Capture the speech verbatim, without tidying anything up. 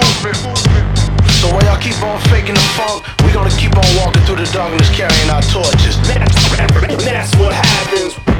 movement. So while y'all keep on faking the funk, we gonna keep on walking through the darkness carrying our torches. That's what happens.